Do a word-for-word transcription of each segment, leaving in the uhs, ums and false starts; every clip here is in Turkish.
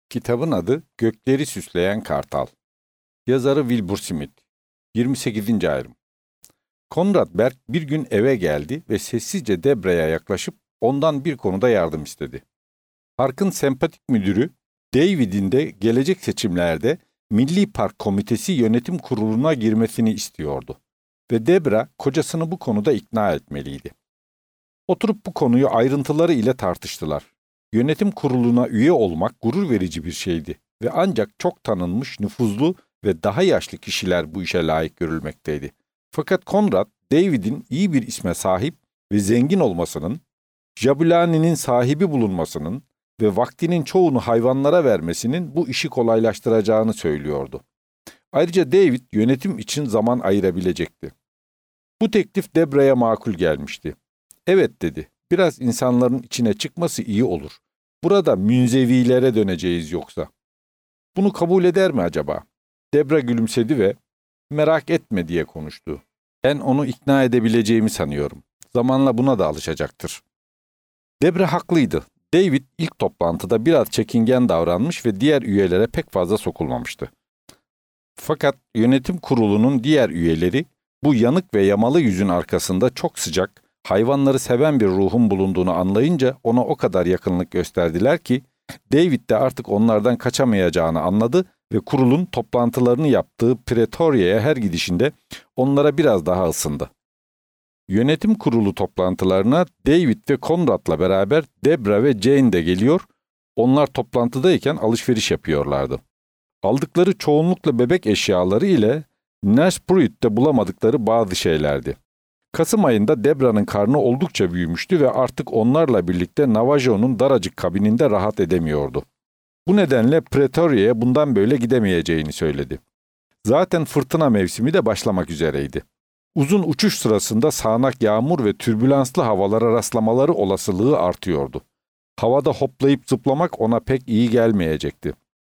Kitabın adı Gökleri Süsleyen Kartal. Yazarı Wilbur Smith. yirmi sekizinci ayrım. Konrad Berg bir gün eve geldi ve sessizce Debra'ya yaklaşıp ondan bir konuda yardım istedi. Parkın sempatik müdürü, David'in de gelecek seçimlerde Milli Park Komitesi Yönetim Kurulu'na girmesini istiyordu. Ve Debra kocasını bu konuda ikna etmeliydi. Oturup bu konuyu ayrıntıları ile tartıştılar. Yönetim kuruluna üye olmak gurur verici bir şeydi ve ancak çok tanınmış, nüfuzlu ve daha yaşlı kişiler bu işe layık görülmekteydi. Fakat Konrad, David'in iyi bir isme sahip ve zengin olmasının, Jabulani'nin sahibi bulunmasının ve vaktinin çoğunu hayvanlara vermesinin bu işi kolaylaştıracağını söylüyordu. Ayrıca David yönetim için zaman ayırabilecekti. Bu teklif Debra'ya makul gelmişti. Evet dedi, biraz insanların içine çıkması iyi olur. Burada münzevilere döneceğiz yoksa. Bunu kabul eder mi acaba? Debra gülümsedi ve merak etme diye konuştu. Ben onu ikna edebileceğimi sanıyorum. Zamanla buna da alışacaktır. Debra haklıydı. David ilk toplantıda biraz çekingen davranmış ve diğer üyelere pek fazla sokulmamıştı. Fakat yönetim kurulunun diğer üyeleri bu yanık ve yamalı yüzün arkasında çok sıcak, hayvanları seven bir ruhun bulunduğunu anlayınca ona o kadar yakınlık gösterdiler ki David de artık onlardan kaçamayacağını anladı ve kurulun toplantılarını yaptığı Pretoria'ya her gidişinde onlara biraz daha ısındı. Yönetim kurulu toplantılarına David ve Konrad'la beraber Debra ve Jane de geliyor, onlar toplantıdayken alışveriş yapıyorlardı. Aldıkları çoğunlukla bebek eşyaları ile Nashbruit'te bulamadıkları bazı şeylerdi. Kasım ayında Debra'nın karnı oldukça büyümüştü ve artık onlarla birlikte Navajo'nun daracık kabininde rahat edemiyordu. Bu nedenle Pretoria'ya bundan böyle gidemeyeceğini söyledi. Zaten fırtına mevsimi de başlamak üzereydi. Uzun uçuş sırasında sağanak yağmur ve türbülanslı havalara rastlamaları olasılığı artıyordu. Havada hoplayıp zıplamak ona pek iyi gelmeyecekti.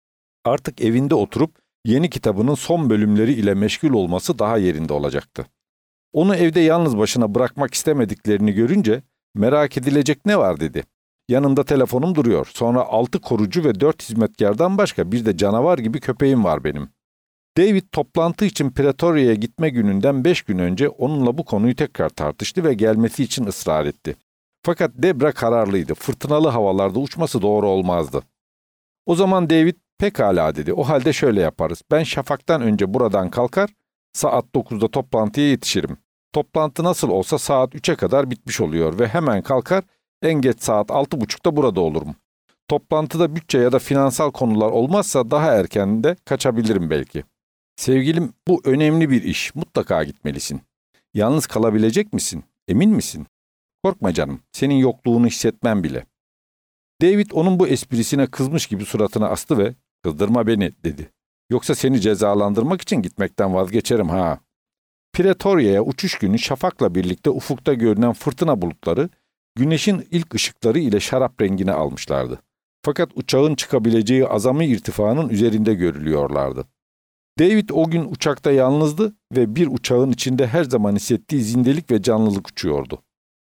Artık evinde oturup yeni kitabının son bölümleri ile meşgul olması daha yerinde olacaktı. Onu evde yalnız başına bırakmak istemediklerini görünce merak edilecek ne var dedi. Yanımda telefonum duruyor. Sonra altı korucu ve dört hizmetkardan başka bir de canavar gibi köpeğim var benim. David toplantı için Pretoria'ya gitme gününden beş gün önce onunla bu konuyu tekrar tartıştı ve gelmesi için ısrar etti. Fakat Debra kararlıydı. Fırtınalı havalarda uçması doğru olmazdı. O zaman David pekala dedi. O halde şöyle yaparız. Ben şafaktan önce buradan kalkar, saat dokuzda toplantıya yetişirim. Toplantı nasıl olsa saat üçe kadar bitmiş oluyor ve hemen kalkar, en geç saat altı buçukta burada olurum. Toplantıda bütçe ya da finansal konular olmazsa daha erken de kaçabilirim belki. Sevgilim, bu önemli bir iş, mutlaka gitmelisin. Yalnız kalabilecek misin? Emin misin? Korkma canım, senin yokluğunu hissetmem bile. David onun bu esprisine kızmış gibi suratını astı ve kızdırma beni dedi. Yoksa seni cezalandırmak için gitmekten vazgeçerim ha. Pretoria'ya uçuş günü şafakla birlikte ufukta görünen fırtına bulutları güneşin ilk ışıkları ile şarap rengini almışlardı. Fakat uçağın çıkabileceği azami irtifanın üzerinde görülüyorlardı. David o gün uçakta yalnızdı ve bir uçağın içinde her zaman hissettiği zindelik ve canlılık uçuyordu.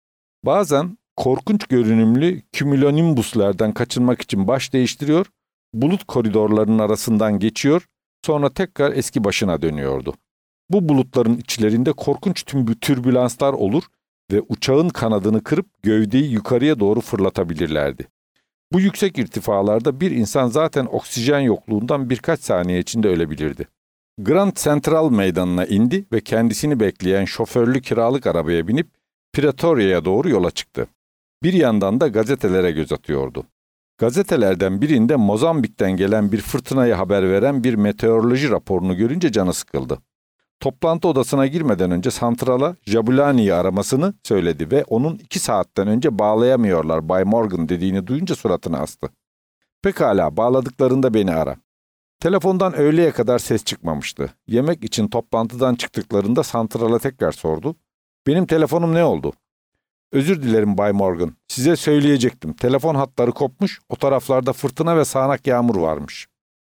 Bazen korkunç görünümlü cumulonimbuslardan kaçınmak için baş değiştiriyor, bulut koridorlarının arasından geçiyor, sonra tekrar eski başına dönüyordu. Bu bulutların içlerinde korkunç türbülanslar olur ve uçağın kanadını kırıp gövdeyi yukarıya doğru fırlatabilirlerdi. Bu yüksek irtifalarda bir insan zaten oksijen yokluğundan birkaç saniye içinde ölebilirdi. Grand Central Meydanı'na indi ve kendisini bekleyen şoförlü kiralık arabaya binip Pretoria'ya doğru yola çıktı. Bir yandan da gazetelere göz atıyordu. Gazetelerden birinde Mozambik'ten gelen bir fırtınayı haber veren bir meteoroloji raporunu görünce canı sıkıldı. Toplantı odasına girmeden önce santrala Jabulani'yi aramasını söyledi ve onun iki saatten önce bağlayamıyorlar Bay Morgan dediğini duyunca suratını astı. Pekala, bağladıklarında beni ara. Telefondan öğleye kadar ses çıkmamıştı. Yemek için toplantıdan çıktıklarında santrala tekrar sordu. Benim telefonum ne oldu? Özür dilerim Bay Morgan. Size söyleyecektim. Telefon hatları kopmuş, o taraflarda fırtına ve sağanak yağmur varmış.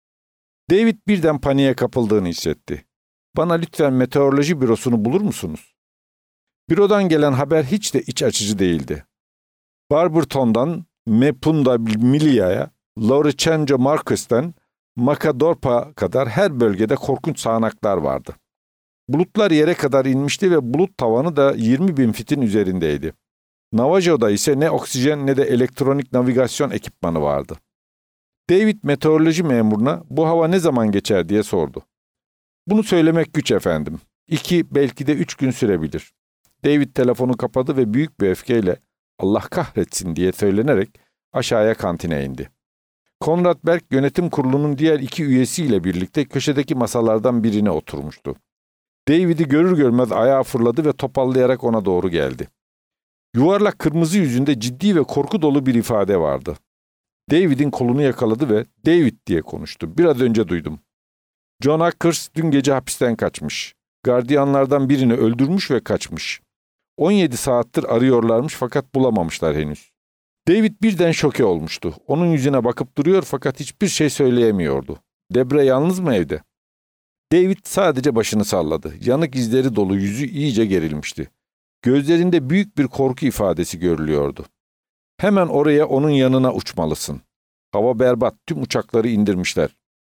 David birden paniğe kapıldığını hissetti. Bana lütfen meteoroloji bürosunu bulur musunuz? Bürodan gelen haber hiç de iç açıcı değildi. Barberton'dan Mapunda Milia'ya Lauricenco Marques'ten Macadorp'a kadar her bölgede korkunç sağanaklar vardı. Bulutlar yere kadar inmişti ve bulut tavanı da yirmi bin fitin üzerindeydi. Navajo'da ise ne oksijen ne de elektronik navigasyon ekipmanı vardı. David meteoroloji memuruna bu hava ne zaman geçer diye sordu. Bunu söylemek güç efendim. İki belki de üç gün sürebilir. David telefonu kapadı ve büyük bir öfkeyle Allah kahretsin diye söylenerek aşağıya kantine indi. Konrad Berg yönetim kurulunun diğer iki üyesiyle birlikte köşedeki masalardan birine oturmuştu. David'i görür görmez ayağa fırladı ve topallayarak ona doğru geldi. Yuvarlak kırmızı yüzünde ciddi ve korku dolu bir ifade vardı. David'in kolunu yakaladı ve "David" diye konuştu. "Biraz önce duydum. John Akers dün gece hapisten kaçmış. Gardiyanlardan birini öldürmüş ve kaçmış. on yedi saattir arıyorlarmış fakat bulamamışlar henüz." David birden şoke olmuştu. Onun yüzüne bakıp duruyor fakat hiçbir şey söyleyemiyordu. Debra yalnız mı evde? David sadece başını salladı. Yanık izleri dolu yüzü iyice gerilmişti. Gözlerinde büyük bir korku ifadesi görülüyordu. "Hemen oraya, onun yanına uçmalısın. Hava berbat, tüm uçakları indirmişler."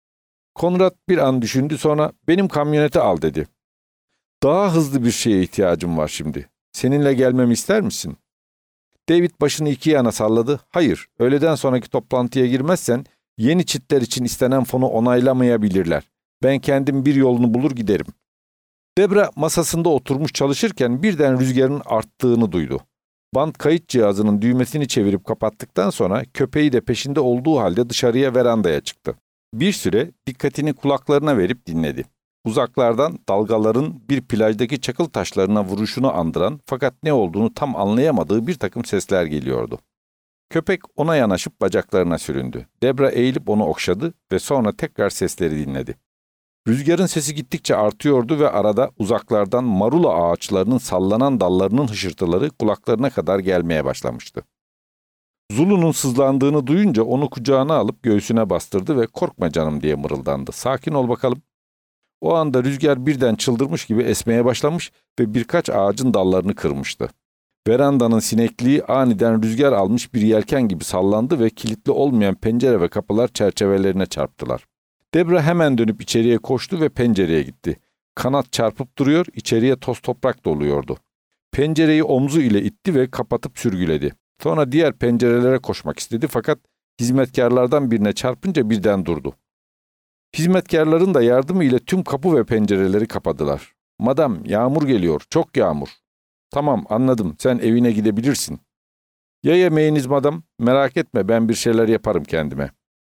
Konrad bir an düşündü, sonra "Benim kamyoneti al" dedi. "Daha hızlı bir şeye ihtiyacım var şimdi. Seninle gelmemi ister misin?" David başını iki yana salladı. "Hayır, öğleden sonraki toplantıya girmezsen yeni çitler için istenen fonu onaylamayabilirler. Ben kendim bir yolunu bulur giderim." Debra masasında oturmuş çalışırken birden rüzgarın arttığını duydu. Band kayıt cihazının düğmesini çevirip kapattıktan sonra köpeği de peşinde olduğu halde dışarıya, verandaya çıktı. Bir süre dikkatini kulaklarına verip dinledi. Uzaklardan dalgaların bir plajdaki çakıl taşlarına vuruşunu andıran fakat ne olduğunu tam anlayamadığı bir takım sesler geliyordu. Köpek ona yanaşıp bacaklarına süründü. Debra eğilip onu okşadı ve sonra tekrar sesleri dinledi. Rüzgarın sesi gittikçe artıyordu ve arada uzaklardan marula ağaçlarının sallanan dallarının hışırtıları kulaklarına kadar gelmeye başlamıştı. Zulu'nun sızlandığını duyunca onu kucağına alıp göğsüne bastırdı ve "Korkma canım" diye mırıldandı. "Sakin ol bakalım." O anda rüzgar birden çıldırmış gibi esmeye başlamış ve birkaç ağacın dallarını kırmıştı. Verandanın sinekliği aniden rüzgar almış bir yelken gibi sallandı ve kilitli olmayan pencere ve kapılar çerçevelerine çarptılar. Debra hemen dönüp içeriye koştu ve pencereye gitti. Kanat çarpıp duruyor, içeriye toz toprak doluyordu. Pencereyi omzu ile itti ve kapatıp sürgüledi. Sonra diğer pencerelere koşmak istedi fakat hizmetkarlardan birine çarpınca birden durdu. Hizmetkarların da yardımı ile tüm kapı ve pencereleri kapadılar. "Madam, yağmur geliyor, çok yağmur." "Tamam, anladım, sen evine gidebilirsin." "Ya yemeğiniz madam? Merak etme, ben bir şeyler yaparım kendime."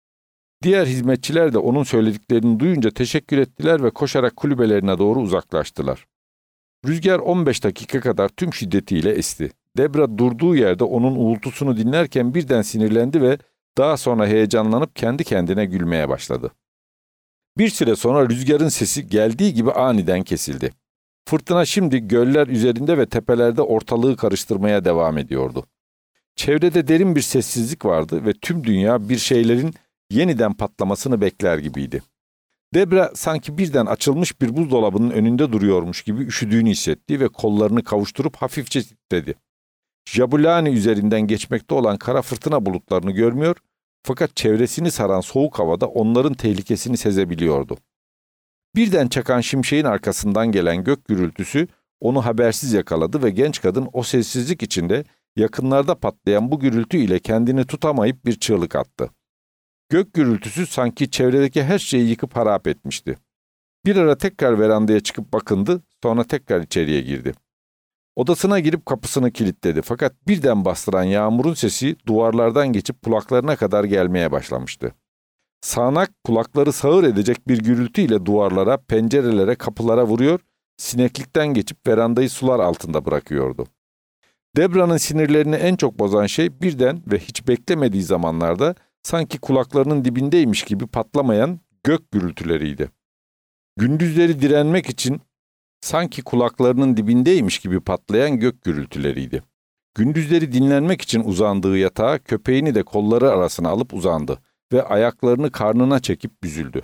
Diğer hizmetçiler de onun söylediklerini duyunca teşekkür ettiler ve koşarak kulübelerine doğru uzaklaştılar. Rüzgar on beş dakika kadar tüm şiddetiyle esti. Debra durduğu yerde onun uğultusunu dinlerken birden sinirlendi ve daha sonra heyecanlanıp kendi kendine gülmeye başladı. Bir süre sonra rüzgarın sesi geldiği gibi aniden kesildi. Fırtına şimdi göller üzerinde ve tepelerde ortalığı karıştırmaya devam ediyordu. Çevrede derin bir sessizlik vardı ve tüm dünya bir şeylerin yeniden patlamasını bekler gibiydi. Debra sanki birden açılmış bir buzdolabının önünde duruyormuş gibi üşüdüğünü hissetti ve kollarını kavuşturup hafifçe titredi. Jabulani üzerinden geçmekte olan kara fırtına bulutlarını görmüyor fakat çevresini saran soğuk havada onların tehlikesini sezebiliyordu. Birden çakan şimşeğin arkasından gelen gök gürültüsü onu habersiz yakaladı ve genç kadın o sessizlik içinde yakınlarda patlayan bu gürültü ile kendini tutamayıp bir çığlık attı. Gök gürültüsü sanki çevredeki her şeyi yıkıp harap etmişti. Bir ara tekrar verandaya çıkıp bakındı, sonra tekrar içeriye girdi. Odasına girip kapısını kilitledi fakat birden bastıran yağmurun sesi duvarlardan geçip kulaklarına kadar gelmeye başlamıştı. Sağanak kulakları sağır edecek bir gürültüyle duvarlara, pencerelere, kapılara vuruyor, sineklikten geçip verandayı sular altında bırakıyordu. Debra'nın sinirlerini en çok bozan şey birden ve hiç beklemediği zamanlarda sanki kulaklarının dibindeymiş gibi patlamayan gök gürültüleriydi. Gündüzleri direnmek için sanki kulaklarının dibindeymiş gibi patlayan gök gürültüleriydi. Gündüzleri dinlenmek için uzandığı yatağa köpeğini de kolları arasına alıp uzandı ve ayaklarını karnına çekip büzüldü.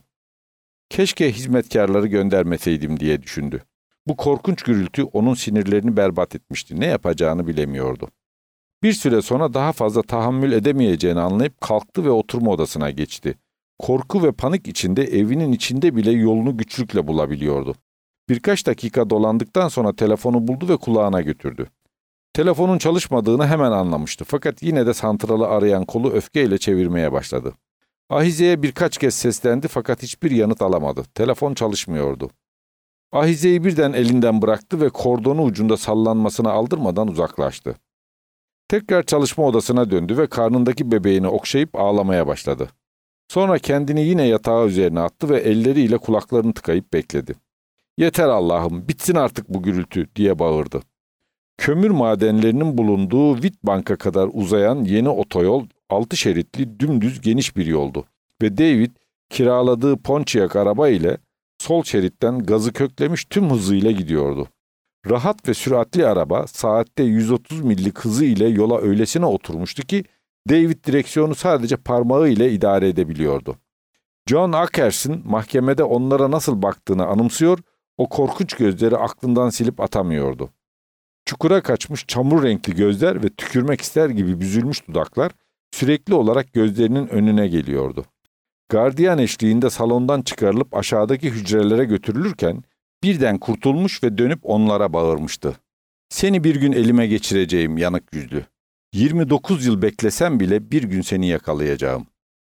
Keşke hizmetkarları göndermeseydim diye düşündü. Bu korkunç gürültü onun sinirlerini berbat etmişti. Ne yapacağını bilemiyordu. Bir süre sonra daha fazla tahammül edemeyeceğini anlayıp kalktı ve oturma odasına geçti. Korku ve panik içinde evinin içinde bile yolunu güçlükle bulabiliyordu. Birkaç dakika dolandıktan sonra telefonu buldu ve kulağına götürdü. Telefonun çalışmadığını hemen anlamıştı fakat yine de santralı arayan kolu öfkeyle çevirmeye başladı. Ahize'ye birkaç kez seslendi fakat hiçbir yanıt alamadı. Telefon çalışmıyordu. Ahize'yi birden elinden bıraktı ve kordonu ucunda sallanmasına aldırmadan uzaklaştı. Tekrar çalışma odasına döndü ve karnındaki bebeğini okşayıp ağlamaya başladı. Sonra kendini yine yatağı üzerine attı ve elleriyle kulaklarını tıkayıp bekledi. "Yeter Allah'ım, bitsin artık bu gürültü," diye bağırdı. Kömür madenlerinin bulunduğu Witbank'a kadar uzayan yeni otoyol altı şeritli dümdüz geniş bir yoldu ve David kiraladığı Pontiac araba ile sol şeritten gazı köklemiş tüm hızıyla gidiyordu. Rahat ve süratli araba saatte yüz otuz millik hızı ile yola öylesine oturmuştu ki David direksiyonu sadece parmağı ile idare edebiliyordu. John Ackerson mahkemede onlara nasıl baktığını anımsıyor, o korkunç gözleri aklından silip atamıyordu. Çukura kaçmış çamur renkli gözler ve tükürmek ister gibi büzülmüş dudaklar sürekli olarak gözlerinin önüne geliyordu. Gardiyan eşliğinde salondan çıkarılıp aşağıdaki hücrelere götürülürken birden kurtulmuş ve dönüp onlara bağırmıştı. "Seni bir gün elime geçireceğim yanık yüzlü. yirmi dokuz yıl beklesem bile bir gün seni yakalayacağım."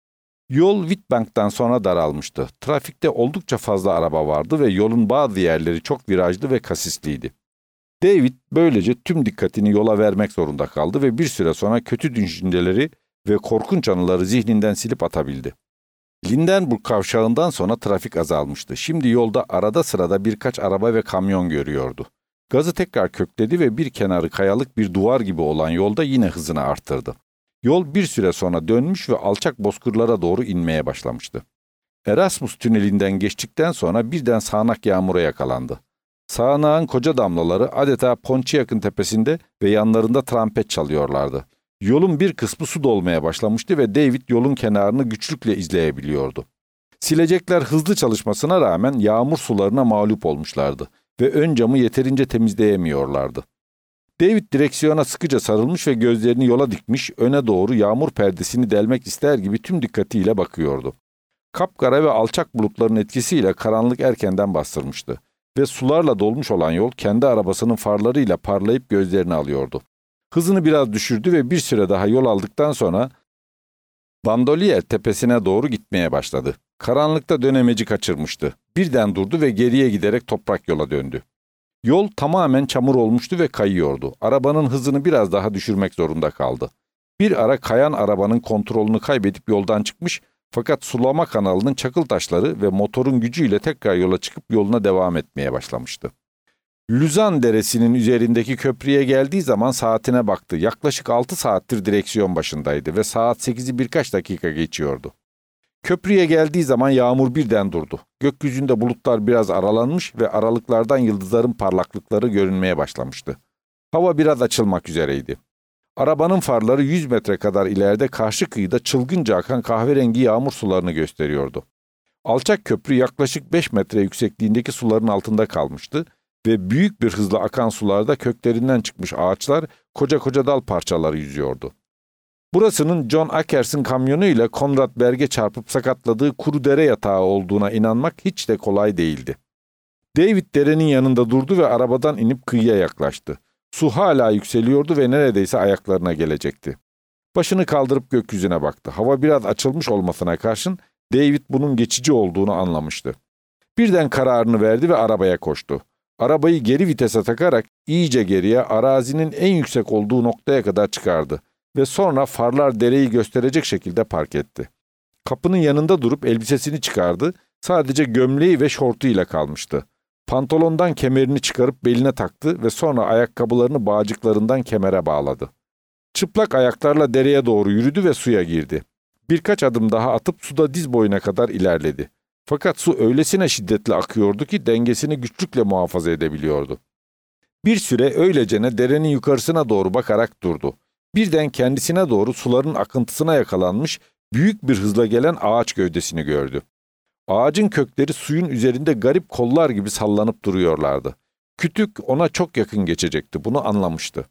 Yol Witbank'tan sonra daralmıştı. Trafikte oldukça fazla araba vardı ve yolun bazı yerleri çok virajlı ve kasisliydi. David böylece tüm dikkatini yola vermek zorunda kaldı ve bir süre sonra kötü düşünceleri ve korkunç anıları zihninden silip atabildi. Lindenburg kavşağından sonra trafik azalmıştı. Şimdi yolda arada sırada birkaç araba ve kamyon görüyordu. Gazı tekrar kökledi ve bir kenarı kayalık bir duvar gibi olan yolda yine hızını arttırdı. Yol bir süre sonra dönmüş ve alçak bozkırlara doğru inmeye başlamıştı. Erasmus tünelinden geçtikten sonra birden sağanak yağmura yakalandı. Sağanağın koca damlaları adeta Pontiac'ın tepesinde ve yanlarında trompet çalıyorlardı. Yolun bir kısmı su dolmaya başlamıştı ve David yolun kenarını güçlükle izleyebiliyordu. Silecekler hızlı çalışmasına rağmen yağmur sularına mağlup olmuşlardı ve ön camı yeterince temizleyemiyorlardı. David direksiyona sıkıca sarılmış ve gözlerini yola dikmiş, öne doğru yağmur perdesini delmek ister gibi tüm dikkatiyle bakıyordu. Kapkara ve alçak bulutların etkisiyle karanlık erkenden bastırmıştı ve sularla dolmuş olan yol kendi arabasının farlarıyla parlayıp gözlerini alıyordu. Hızını biraz düşürdü ve bir süre daha yol aldıktan sonra Bandolier tepesine doğru gitmeye başladı. Karanlıkta dönemeci kaçırmıştı. Birden durdu ve geriye giderek toprak yola döndü. Yol tamamen çamur olmuştu ve kayıyordu. Arabanın hızını biraz daha düşürmek zorunda kaldı. Bir ara kayan arabanın kontrolünü kaybedip yoldan çıkmış fakat sulama kanalının çakıl taşları ve motorun gücüyle tekrar yola çıkıp yoluna devam etmeye başlamıştı. Luzan Deresi'nin üzerindeki köprüye geldiği zaman saatine baktı. Yaklaşık altı saattir direksiyon başındaydı ve saat sekizi birkaç dakika geçiyordu. Köprüye geldiği zaman yağmur birden durdu. Gökyüzünde bulutlar biraz aralanmış ve aralıklardan yıldızların parlaklıkları görünmeye başlamıştı. Hava biraz açılmak üzereydi. Arabanın farları yüz metre kadar ileride karşı kıyıda çılgınca akan kahverengi yağmur sularını gösteriyordu. Alçak köprü yaklaşık beş metre yüksekliğindeki suların altında kalmıştı ve büyük bir hızla akan sularda köklerinden çıkmış ağaçlar, koca koca dal parçaları yüzüyordu. Burasının John Ackerson kamyonu ile Konrad Berg'e çarpıp sakatladığı kuru dere yatağı olduğuna inanmak hiç de kolay değildi. David derenin yanında durdu ve arabadan inip kıyıya yaklaştı. Su hala yükseliyordu ve neredeyse ayaklarına gelecekti. Başını kaldırıp gökyüzüne baktı. Hava biraz açılmış olmasına karşın David bunun geçici olduğunu anlamıştı. Birden kararını verdi ve arabaya koştu. Arabayı geri vitese takarak iyice geriye arazinin en yüksek olduğu noktaya kadar çıkardı ve sonra farlar dereyi gösterecek şekilde park etti. Kapının yanında durup elbisesini çıkardı, sadece gömleği ve şortuyla kalmıştı. Pantolondan kemerini çıkarıp beline taktı ve sonra ayakkabılarını bağcıklarından kemere bağladı. Çıplak ayaklarla dereye doğru yürüdü ve suya girdi. Birkaç adım daha atıp suda diz boyuna kadar ilerledi. Fakat su öylesine şiddetli akıyordu ki dengesini güçlükle muhafaza edebiliyordu. Bir süre öylecene derenin yukarısına doğru bakarak durdu. Birden kendisine doğru suların akıntısına yakalanmış büyük bir hızla gelen ağaç gövdesini gördü. Ağacın kökleri suyun üzerinde garip kollar gibi sallanıp duruyorlardı. Kütük ona çok yakın geçecekti, bunu anlamıştı.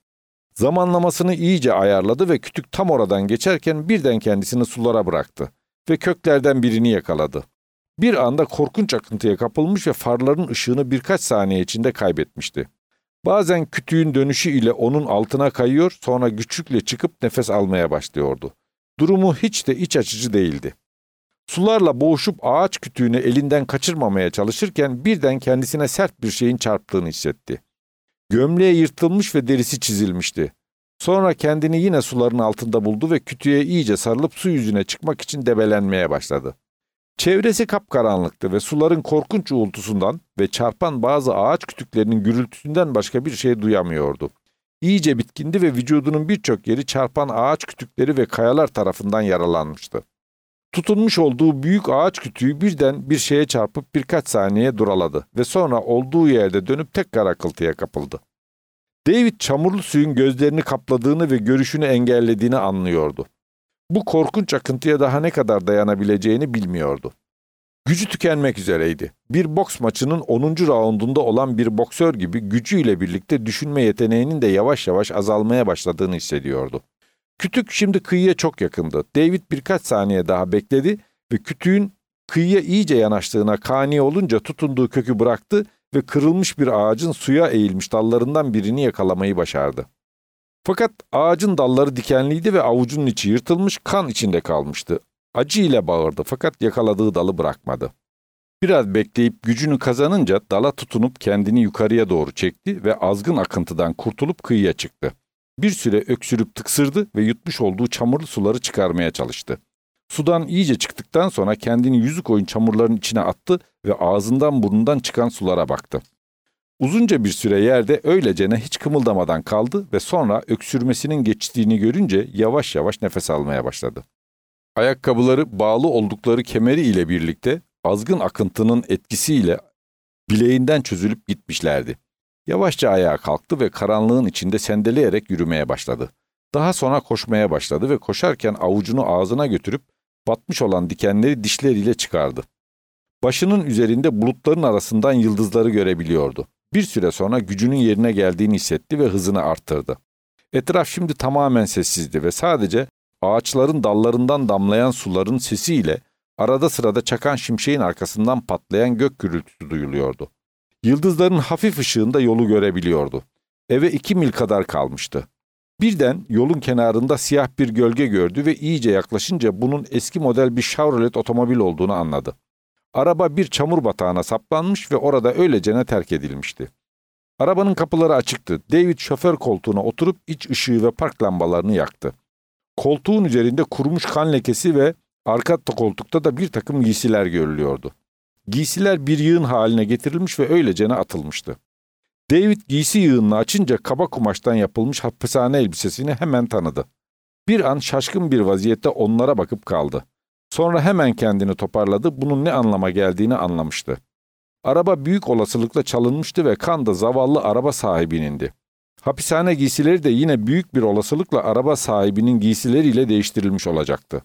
Zamanlamasını iyice ayarladı ve kütük tam oradan geçerken birden kendisini sulara bıraktı ve köklerden birini yakaladı. Bir anda korkunç akıntıya kapılmış ve farların ışığını birkaç saniye içinde kaybetmişti. Bazen kütüğün dönüşü ile onun altına kayıyor, sonra güçlükle çıkıp nefes almaya başlıyordu. Durumu hiç de iç açıcı değildi. Sularla boğuşup ağaç kütüğünü elinden kaçırmamaya çalışırken birden kendisine sert bir şeyin çarptığını hissetti. Gömleği yırtılmış ve derisi çizilmişti. Sonra kendini yine suların altında buldu ve kütüğe iyice sarılıp su yüzüne çıkmak için debelenmeye başladı. Çevresi kapkaranlıktı ve suların korkunç uğultusundan ve çarpan bazı ağaç kütüklerinin gürültüsünden başka bir şey duyamıyordu. İyice bitkindi ve vücudunun birçok yeri çarpan ağaç kütükleri ve kayalar tarafından yaralanmıştı. Tutunmuş olduğu büyük ağaç kütüğü birden bir şeye çarpıp birkaç saniye duraladı ve sonra olduğu yerde dönüp tekrar akıltıya kapıldı. David çamurlu suyun gözlerini kapladığını ve görüşünü engellediğini anlıyordu. Bu korkunç akıntıya daha ne kadar dayanabileceğini bilmiyordu. Gücü tükenmek üzereydi. Bir boks maçının onuncu raundunda olan bir boksör gibi gücüyle birlikte düşünme yeteneğinin de yavaş yavaş azalmaya başladığını hissediyordu. Kütük şimdi kıyıya çok yakındı. David birkaç saniye daha bekledi ve kütüğün kıyıya iyice yanaştığına kani olunca tutunduğu kökü bıraktı ve kırılmış bir ağacın suya eğilmiş dallarından birini yakalamayı başardı. Fakat ağacın dalları dikenliydi ve avucunun içi yırtılmış, kan içinde kalmıştı. Acı ile bağırdı fakat yakaladığı dalı bırakmadı. Biraz bekleyip gücünü kazanınca dala tutunup kendini yukarıya doğru çekti ve azgın akıntıdan kurtulup kıyıya çıktı. Bir süre öksürüp tıksırdı ve yutmuş olduğu çamurlu suları çıkarmaya çalıştı. Sudan iyice çıktıktan sonra kendini yüzü koyun çamurların içine attı ve ağzından burnundan çıkan sulara baktı. Uzunca bir süre yerde öylecene hiç kımıldamadan kaldı ve sonra öksürmesinin geçtiğini görünce yavaş yavaş nefes almaya başladı. Ayakkabıları bağlı oldukları kemeri ile birlikte azgın akıntının etkisiyle bileğinden çözülüp gitmişlerdi. Yavaşça ayağa kalktı ve karanlığın içinde sendeleyerek yürümeye başladı. Daha sonra koşmaya başladı ve koşarken avucunu ağzına götürüp batmış olan dikenleri dişleriyle çıkardı. Başının üzerinde bulutların arasından yıldızları görebiliyordu. Bir süre sonra gücünün yerine geldiğini hissetti ve hızını arttırdı. Etraf şimdi tamamen sessizdi ve sadece ağaçların dallarından damlayan suların sesiyle arada sırada çakan şimşeğin arkasından patlayan gök gürültüsü duyuluyordu. Yıldızların hafif ışığında yolu görebiliyordu. Eve iki mil kadar kalmıştı. Birden yolun kenarında siyah bir gölge gördü ve iyice yaklaşınca bunun eski model bir Chevrolet otomobil olduğunu anladı. Araba bir çamur batağına saplanmış ve orada öylecene terk edilmişti. Arabanın kapıları açıktı. David şoför koltuğuna oturup iç ışığı ve park lambalarını yaktı. Koltuğun üzerinde kurumuş kan lekesi ve arka koltukta da bir takım giysiler görülüyordu. Giysiler bir yığın haline getirilmiş ve öylecene atılmıştı. David giysi yığınını açınca kaba kumaştan yapılmış hapishane elbisesini hemen tanıdı. Bir an şaşkın bir vaziyette onlara bakıp kaldı. Sonra hemen kendini toparladı, bunun ne anlama geldiğini anlamıştı. Araba büyük olasılıkla çalınmıştı ve kan da zavallı araba sahibinindi. Hapishane giysileri de yine büyük bir olasılıkla araba sahibinin giysileriyle değiştirilmiş olacaktı.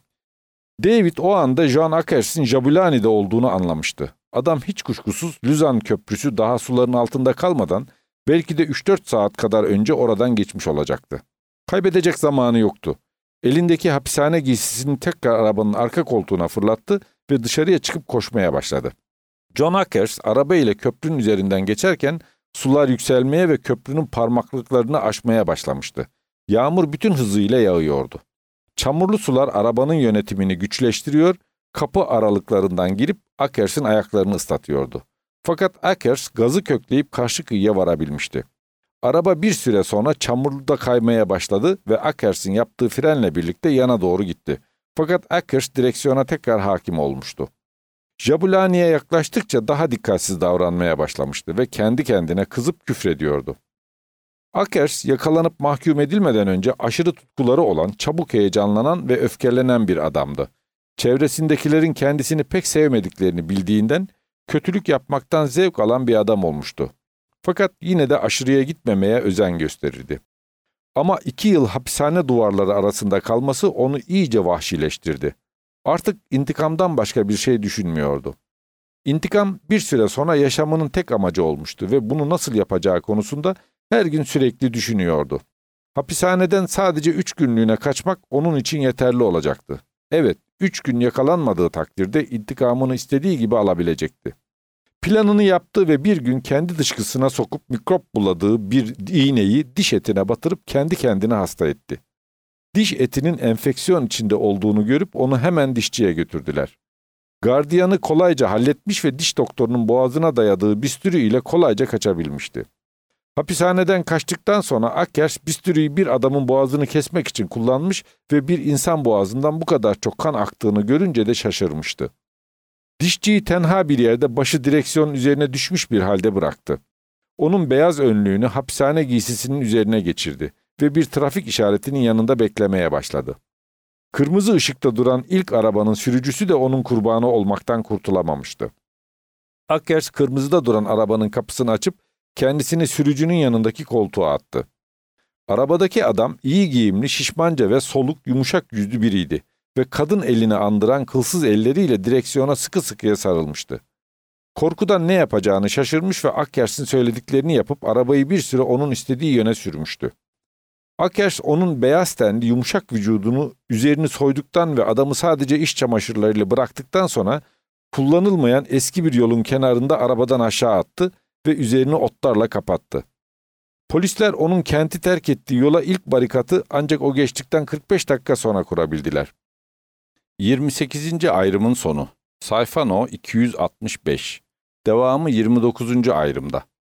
David o anda John Ackers'in Jabulani'de olduğunu anlamıştı. Adam hiç kuşkusuz Luzan Köprüsü daha suların altında kalmadan belki de üç dört saat kadar önce oradan geçmiş olacaktı. Kaybedecek zamanı yoktu. Elindeki hapishane giysisini tekrar arabanın arka koltuğuna fırlattı ve dışarıya çıkıp koşmaya başladı. John Ackers araba ile köprünün üzerinden geçerken sular yükselmeye ve köprünün parmaklıklarını aşmaya başlamıştı. Yağmur bütün hızıyla yağıyordu. Çamurlu sular arabanın yönetimini güçleştiriyor, kapı aralıklarından girip Ackers'in ayaklarını ıslatıyordu. Fakat Ackers gazı kökleyip karşı kıyıya varabilmişti. Araba bir süre sonra çamurda kaymaya başladı ve Ackers'in yaptığı frenle birlikte yana doğru gitti. Fakat Ackers direksiyona tekrar hakim olmuştu. Jabulani'ye yaklaştıkça daha dikkatsiz davranmaya başlamıştı ve kendi kendine kızıp küfrediyordu. Ackers yakalanıp mahkum edilmeden önce aşırı tutkuları olan, çabuk heyecanlanan ve öfkelenen bir adamdı. Çevresindekilerin kendisini pek sevmediklerini bildiğinden kötülük yapmaktan zevk alan bir adam olmuştu. Fakat yine de aşırıya gitmemeye özen gösterirdi. Ama iki yıl hapishane duvarları arasında kalması onu iyice vahşileştirdi. Artık intikamdan başka bir şey düşünmüyordu. İntikam bir süre sonra yaşamının tek amacı olmuştu ve bunu nasıl yapacağı konusunda her gün sürekli düşünüyordu. Hapishaneden sadece üç günlüğüne kaçmak onun için yeterli olacaktı. Evet, üç gün yakalanmadığı takdirde intikamını istediği gibi alabilecekti. Planını yaptı ve bir gün kendi dışkısına sokup mikrop buladığı bir iğneyi diş etine batırıp kendi kendine hasta etti. Diş etinin enfeksiyon içinde olduğunu görüp onu hemen dişçiye götürdüler. Gardiyanı kolayca halletmiş ve diş doktorunun boğazına dayadığı bisturi ile kolayca kaçabilmişti. Hapishaneden kaçtıktan sonra Akkers bisturiyi bir adamın boğazını kesmek için kullanmış ve bir insan boğazından bu kadar çok kan aktığını görünce de şaşırmıştı. Dişçiyi tenha bir yerde başı direksiyonun üzerine düşmüş bir halde bıraktı. Onun beyaz önlüğünü hapishane giysisinin üzerine geçirdi ve bir trafik işaretinin yanında beklemeye başladı. Kırmızı ışıkta duran ilk arabanın sürücüsü de onun kurbanı olmaktan kurtulamamıştı. Akkers kırmızıda duran arabanın kapısını açıp kendisini sürücünün yanındaki koltuğa attı. Arabadaki adam iyi giyimli, şişmanca ve soluk, yumuşak yüzlü biriydi ve kadın elini andıran kılsız elleriyle direksiyona sıkı sıkıya sarılmıştı. Korkudan ne yapacağını şaşırmış ve Akkers'in söylediklerini yapıp arabayı bir süre onun istediği yöne sürmüştü. Akkers onun beyaz tenli, yumuşak vücudunu üzerini soyduktan ve adamı sadece iş çamaşırlarıyla bıraktıktan sonra kullanılmayan eski bir yolun kenarında arabadan aşağı attı ve üzerini otlarla kapattı. Polisler onun kenti terk ettiği yola ilk barikatı ancak o geçtikten kırk beş dakika sonra kurabildiler. yirmi sekizinci ayrımın sonu. Sayfa no iki yüz altmış beş. Devamı yirmi dokuzuncu ayrımda.